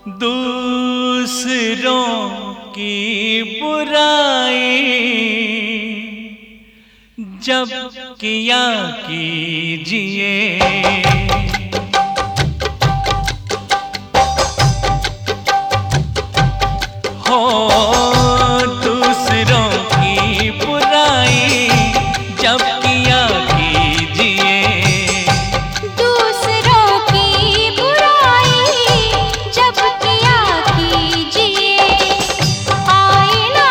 दूसरों की बुराई जब किया कीजिए। हो दूसरों की बुराई जब किया कीजिए। दूसरों की बुराई जब किया कीजिए। आईना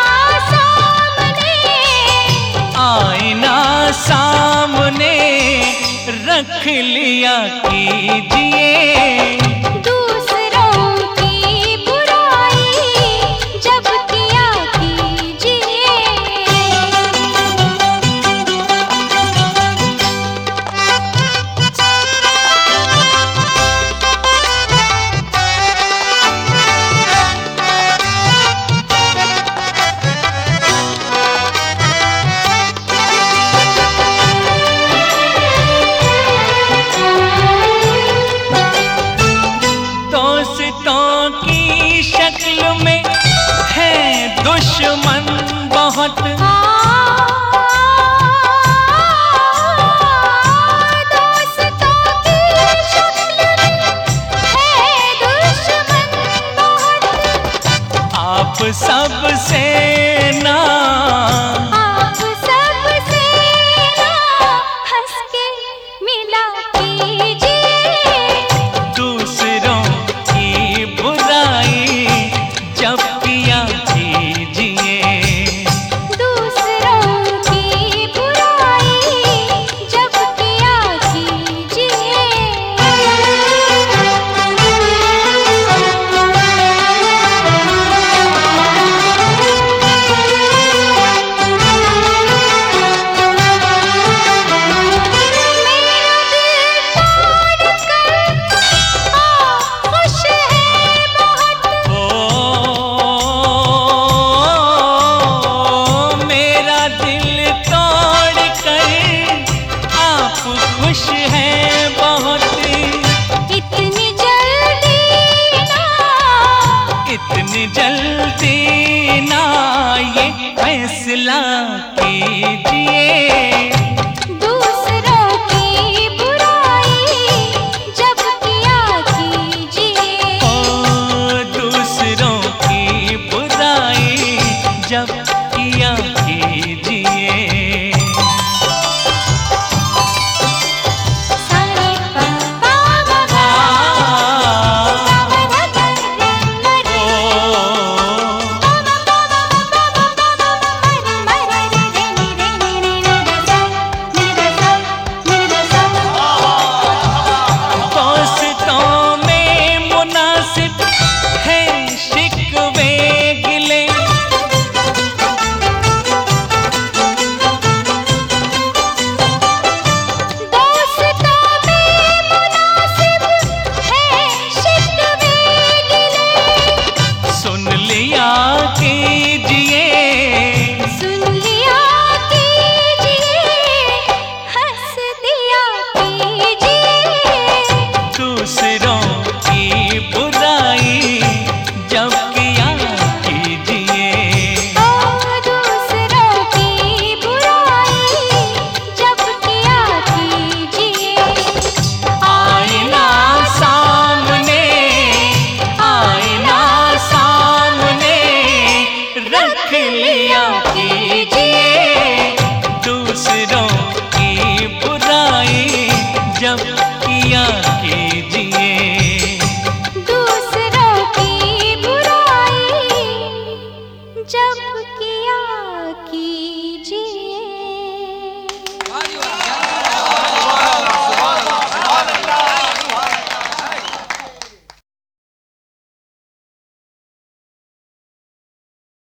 सामने रख लिया कीजिए। दूसरों की बुराई जब किया कीजिए। दोस्तों की शक्ल में है दुश्मन बहुत। दोस्तों की शक्ल में है दुश्मन बहुत। आप सबसे ना हंस के मिला कीजिए। दूसरों की बुराई जब किया कीजिए। दूसरों की बुराई जब किया मेरा दिल तोड़ कर आप खुश हैं बहुत। इतनी जल्दी ना ये फैसला कीजिए।